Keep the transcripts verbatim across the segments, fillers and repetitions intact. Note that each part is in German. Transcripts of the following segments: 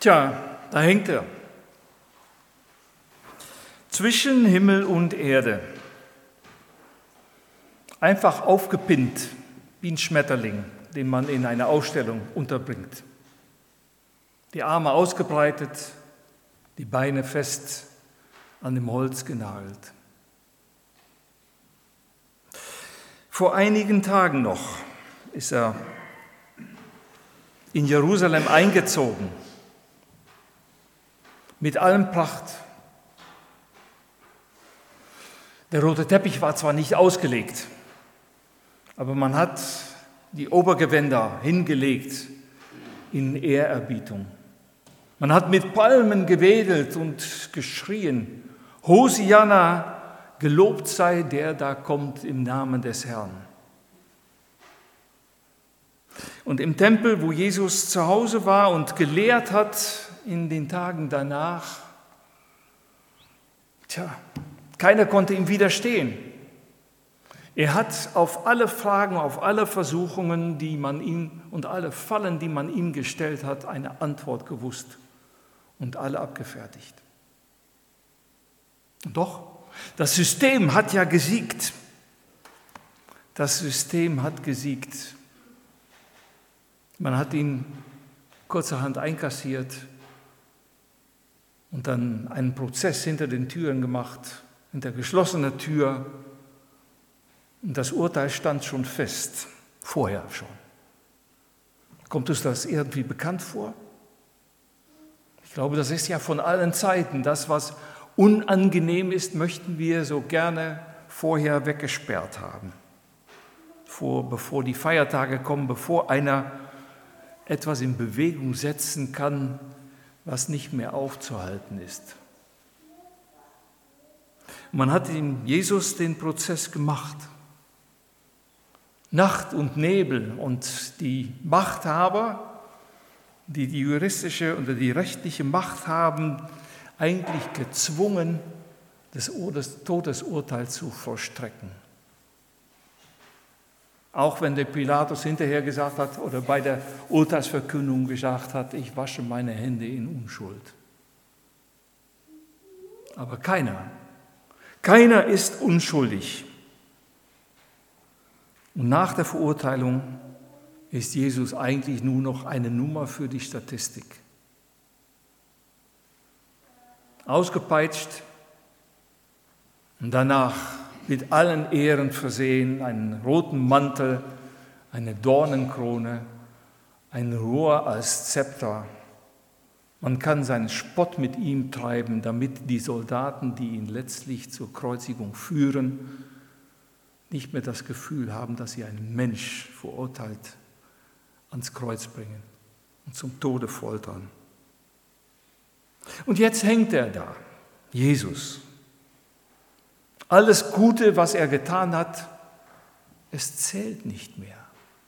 Tja, da hängt er. Zwischen Himmel und Erde. Einfach aufgepinnt, wie ein Schmetterling, den man in einer Ausstellung unterbringt. Die Arme ausgebreitet, die Beine fest an dem Holz genagelt. Vor einigen Tagen noch ist er in Jerusalem eingezogen, mit allem Pracht. Der rote Teppich war zwar nicht ausgelegt, aber man hat die Obergewänder hingelegt in Ehrerbietung. Man hat mit Palmen gewedelt und geschrien, Hosianna, gelobt sei der da kommt im Namen des Herrn. Und im Tempel, wo Jesus zu Hause war und gelehrt hat in den Tagen danach, tja, keiner konnte ihm widerstehen. Er hat auf alle Fragen, auf alle Versuchungen, die man ihm und alle Fallen, die man ihm gestellt hat, eine Antwort gewusst und alle abgefertigt. Und doch, das System hat ja gesiegt. Das System hat gesiegt. Man hat ihn kurzerhand einkassiert und dann einen Prozess hinter den Türen gemacht, hinter geschlossener Tür. Und das Urteil stand schon fest, vorher schon. Kommt uns das irgendwie bekannt vor? Ich glaube, das ist ja von allen Zeiten. Das, was unangenehm ist, möchten wir so gerne vorher weggesperrt haben. Vor, bevor die Feiertage kommen, bevor einer etwas in Bewegung setzen kann, was nicht mehr aufzuhalten ist. Man hat ihm Jesus den Prozess gemacht. Nacht und Nebel und die Machthaber, die die juristische oder die rechtliche Macht haben, eigentlich gezwungen, das Todesurteil zu vollstrecken. Auch wenn der Pilatus hinterher gesagt hat oder bei der Urteilsverkündung gesagt hat, ich wasche meine Hände in Unschuld. Aber keiner, keiner ist unschuldig. Und nach der Verurteilung ist Jesus eigentlich nur noch eine Nummer für die Statistik. Ausgepeitscht und danach mit allen Ehren versehen, einen roten Mantel, eine Dornenkrone, ein Rohr als Zepter. Man kann seinen Spott mit ihm treiben, damit die Soldaten, die ihn letztlich zur Kreuzigung führen, nicht mehr das Gefühl haben, dass sie einen Mensch verurteilt ans Kreuz bringen und zum Tode foltern. Und jetzt hängt er da, Jesus. Alles Gute, was er getan hat, es zählt nicht mehr.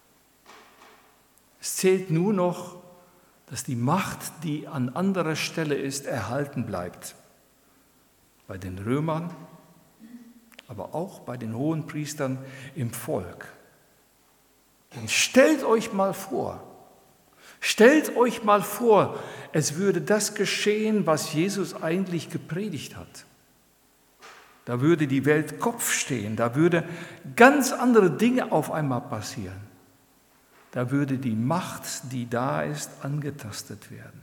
Es zählt nur noch, dass die Macht, die an anderer Stelle ist, erhalten bleibt. Bei den Römern, aber auch bei den Hohenpriestern im Volk. Denn stellt euch mal vor, stellt euch mal vor, es würde das geschehen, was Jesus eigentlich gepredigt hat. Da würde die Welt Kopf stehen, da würde ganz andere Dinge auf einmal passieren. Da würde die Macht, die da ist, angetastet werden.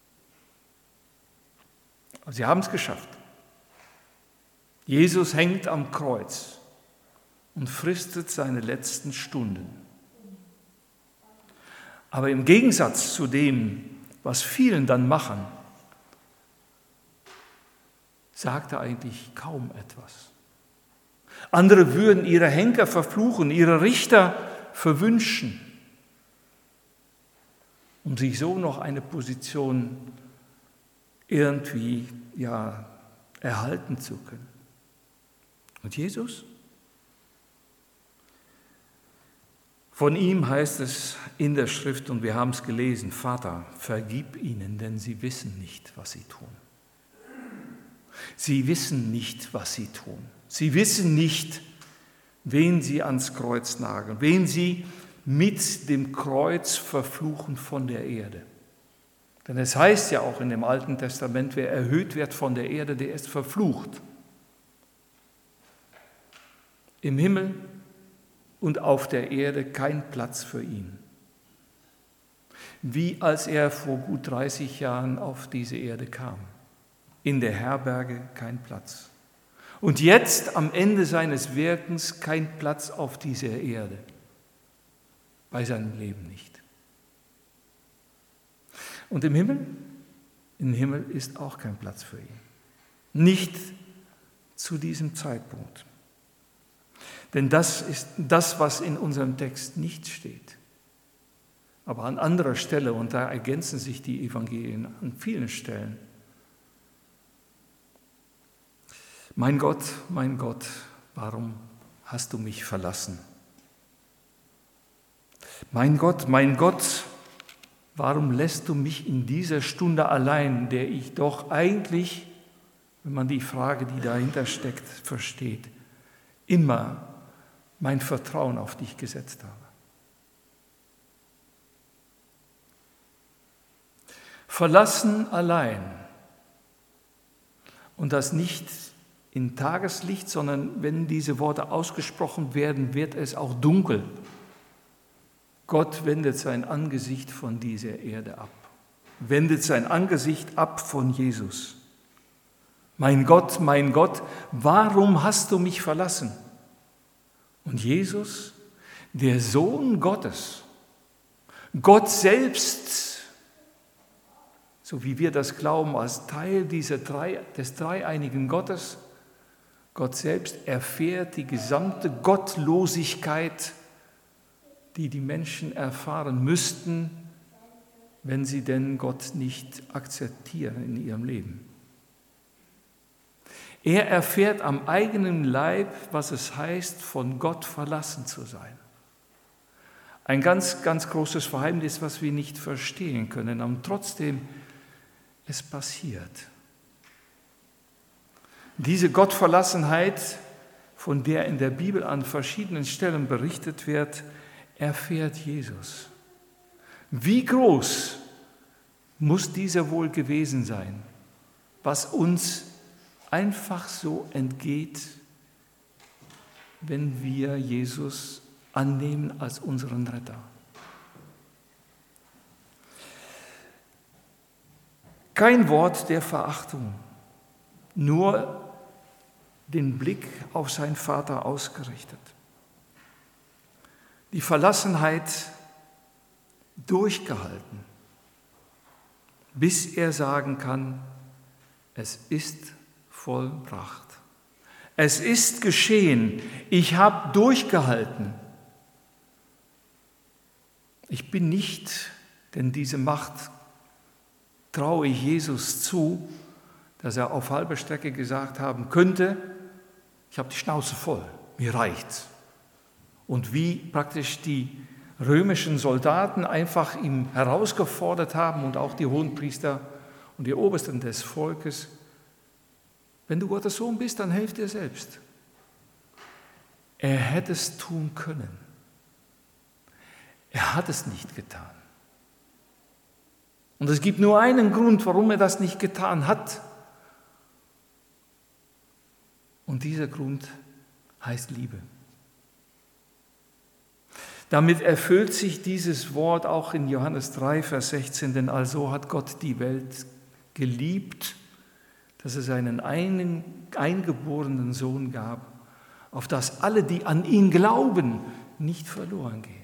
Aber sie haben es geschafft. Jesus hängt am Kreuz und fristet seine letzten Stunden. Aber im Gegensatz zu dem, was vielen dann machen, sagt er eigentlich kaum etwas. Andere würden ihre Henker verfluchen, ihre Richter verwünschen, um sich so noch eine Position irgendwie ja, erhalten zu können. Und Jesus? Von ihm heißt es in der Schrift, und wir haben es gelesen, Vater, vergib ihnen, denn sie wissen nicht, was sie tun. Sie wissen nicht, was sie tun. Sie wissen nicht, wen sie ans Kreuz nageln, wen sie mit dem Kreuz verfluchen von der Erde. Denn es heißt ja auch in dem Alten Testament, wer erhöht wird von der Erde, der ist verflucht. Im Himmel und auf der Erde kein Platz für ihn. Wie als er vor gut dreißig Jahren auf diese Erde kam. In der Herberge kein Platz. Und jetzt am Ende seines Wirkens kein Platz auf dieser Erde. Bei seinem Leben nicht. Und im Himmel? Im Himmel ist auch kein Platz für ihn. Nicht zu diesem Zeitpunkt. Denn das ist das, was in unserem Text nicht steht. Aber an anderer Stelle, und da ergänzen sich die Evangelien an vielen Stellen. Mein Gott, mein Gott, warum hast du mich verlassen? Mein Gott, mein Gott, warum lässt du mich in dieser Stunde allein, der ich doch eigentlich, wenn man die Frage, die dahinter steckt, versteht, immer mein Vertrauen auf dich gesetzt habe? Verlassen allein. Und das nicht in Tageslicht, sondern wenn diese Worte ausgesprochen werden, wird es auch dunkel. Gott wendet sein Angesicht von dieser Erde ab, wendet sein Angesicht ab von Jesus. Mein Gott, mein Gott, warum hast du mich verlassen? Und Jesus, der Sohn Gottes, Gott selbst, so wie wir das glauben, als Teil dieser drei, des dreieinigen Gottes, Gott selbst erfährt die gesamte Gottlosigkeit, die die Menschen erfahren müssten, wenn sie denn Gott nicht akzeptieren in ihrem Leben. Er erfährt am eigenen Leib, was es heißt, von Gott verlassen zu sein. Ein ganz, ganz großes Verheimnis, was wir nicht verstehen können, und trotzdem, es passiert. Diese Gottverlassenheit, von der in der Bibel an verschiedenen Stellen berichtet wird, erfährt Jesus. Wie groß muss dieser wohl gewesen sein, was uns einfach so entgeht, wenn wir Jesus annehmen als unseren Retter. Kein Wort der Verachtung, nur den Blick auf seinen Vater ausgerichtet. Die Verlassenheit durchgehalten, bis er sagen kann, es ist vollbracht. Es ist geschehen, ich habe durchgehalten. Ich bin nicht, denn diese Macht traue ich Jesus zu, dass er auf halber Strecke gesagt haben könnte, ich habe die Schnauze voll, mir reicht's. Und wie praktisch die römischen Soldaten einfach ihn herausgefordert haben und auch die Hohenpriester und die Obersten des Volkes, wenn du Gottes Sohn bist, dann helf dir selbst. Er hätte es tun können. Er hat es nicht getan. Und es gibt nur einen Grund, warum er das nicht getan hat. Und dieser Grund heißt Liebe. Damit erfüllt sich dieses Wort auch in Johannes drei, Vers sechzehn, denn also hat Gott die Welt geliebt, dass er seinen einen eingeborenen Sohn gab, auf dass alle, die an ihn glauben, nicht verloren gehen.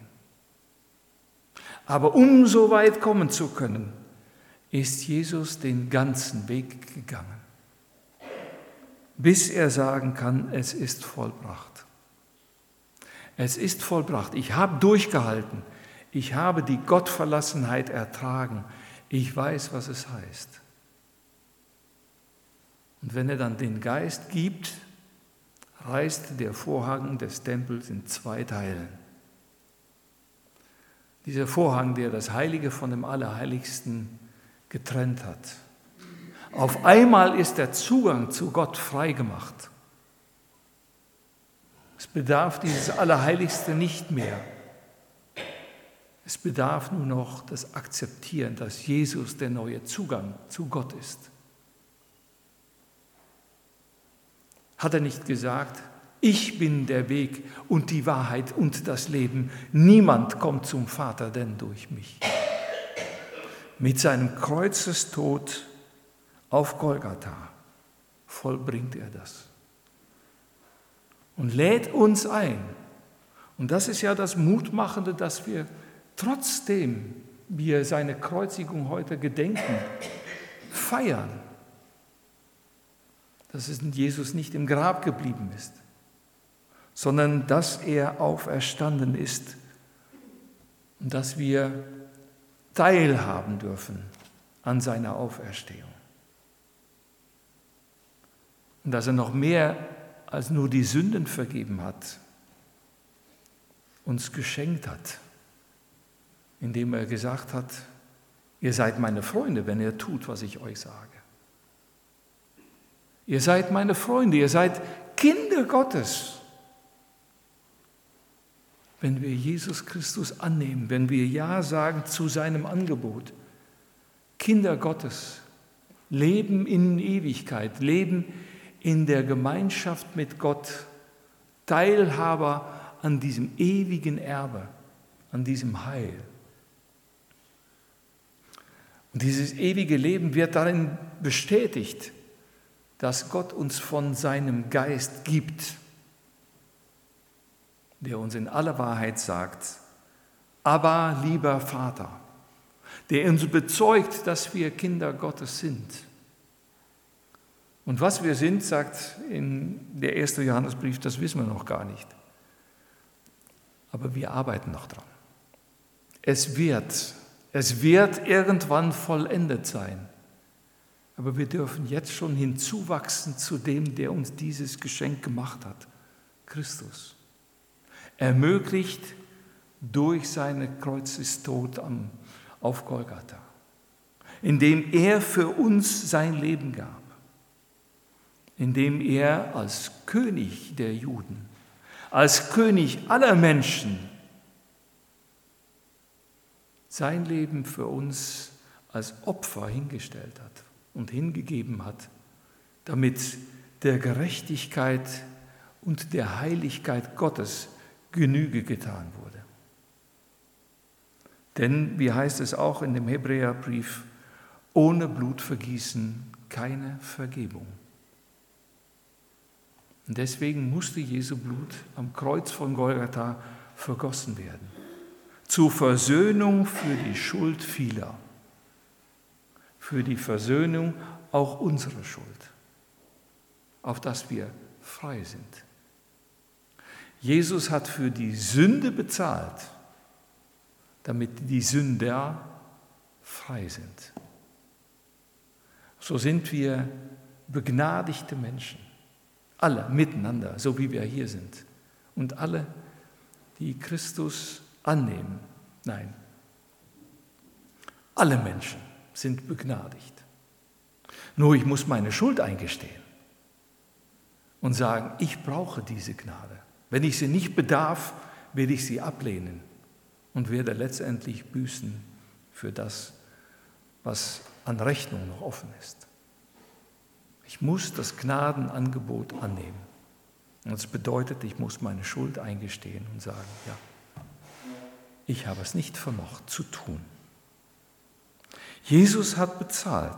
Aber um so weit kommen zu können, ist Jesus den ganzen Weg gegangen, bis er sagen kann, es ist vollbracht. Es ist vollbracht. Ich habe durchgehalten. Ich habe die Gottverlassenheit ertragen. Ich weiß, was es heißt. Und wenn er dann den Geist gibt, reißt der Vorhang des Tempels in zwei Teilen. Dieser Vorhang, der das Heilige von dem Allerheiligsten getrennt hat. Auf einmal ist der Zugang zu Gott freigemacht. Es bedarf dieses Allerheiligste nicht mehr. Es bedarf nur noch das Akzeptieren, dass Jesus der neue Zugang zu Gott ist. Hat er nicht gesagt, ich bin der Weg und die Wahrheit und das Leben. Niemand kommt zum Vater denn durch mich. Mit seinem Kreuzestod auf Golgatha vollbringt er das. Und lädt uns ein. Und das ist ja das Mutmachende, dass wir trotzdem wir seine Kreuzigung heute gedenken, feiern, dass es Jesus nicht im Grab geblieben ist, sondern dass er auferstanden ist und dass wir teilhaben dürfen an seiner Auferstehung. Und dass er noch mehr als nur die Sünden vergeben hat, uns geschenkt hat, indem er gesagt hat, ihr seid meine Freunde, wenn ihr tut, was ich euch sage. Ihr seid meine Freunde, ihr seid Kinder Gottes, wenn wir Jesus Christus annehmen, wenn wir Ja sagen zu seinem Angebot. Kinder Gottes, Leben in Ewigkeit, Leben in der Gemeinschaft mit Gott, Teilhaber an diesem ewigen Erbe, an diesem Heil. Und dieses ewige Leben wird darin bestätigt, dass Gott uns von seinem Geist gibt, der uns in aller Wahrheit sagt, aber lieber Vater, der uns bezeugt, dass wir Kinder Gottes sind. Und was wir sind, sagt in der erste Johannesbrief, das wissen wir noch gar nicht. Aber wir arbeiten noch dran. Es wird, es wird irgendwann vollendet sein. Aber wir dürfen jetzt schon hinzuwachsen zu dem, der uns dieses Geschenk gemacht hat, Christus. Ermöglicht durch seinen Kreuzestod am, auf Golgatha, indem er für uns sein Leben gab, indem er als König der Juden, als König aller Menschen sein Leben für uns als Opfer hingestellt hat und hingegeben hat, damit der Gerechtigkeit und der Heiligkeit Gottes Genüge getan wurde. Denn, wie heißt es auch in dem Hebräerbrief, ohne Blutvergießen keine Vergebung. Und deswegen musste Jesu Blut am Kreuz von Golgatha vergossen werden. Zur Versöhnung für die Schuld vieler. Für die Versöhnung auch unserer Schuld. Auf dass wir frei sind. Jesus hat für die Sünde bezahlt, damit die Sünder frei sind. So sind wir begnadigte Menschen, alle miteinander, so wie wir hier sind. Und alle, die Christus annehmen. Nein, alle Menschen sind begnadigt. Nur ich muss meine Schuld eingestehen und sagen, ich brauche diese Gnade. Wenn ich sie nicht bedarf, werde ich sie ablehnen und werde letztendlich büßen für das, was an Rechnung noch offen ist. Ich muss das Gnadenangebot annehmen. Und das bedeutet, ich muss meine Schuld eingestehen und sagen, ja, ich habe es nicht vermocht zu tun. Jesus hat bezahlt,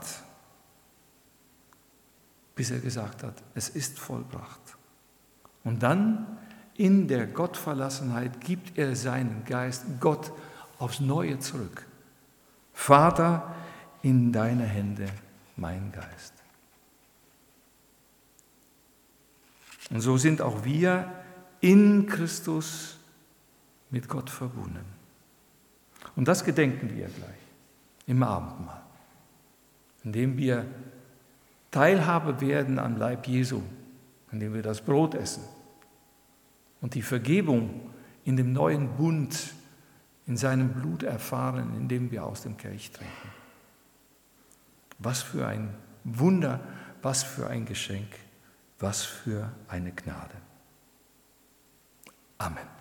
bis er gesagt hat, es ist vollbracht. Und dann in der Gottverlassenheit gibt er seinen Geist Gott aufs Neue zurück. Vater, in deine Hände mein Geist. Und so sind auch wir in Christus mit Gott verbunden. Und das gedenken wir gleich im Abendmahl, indem wir Teilhabe werden am Leib Jesu, indem wir das Brot essen und die Vergebung in dem neuen Bund, in seinem Blut erfahren, indem wir aus dem Kelch trinken. Was für ein Wunder, was für ein Geschenk, was für eine Gnade. Amen.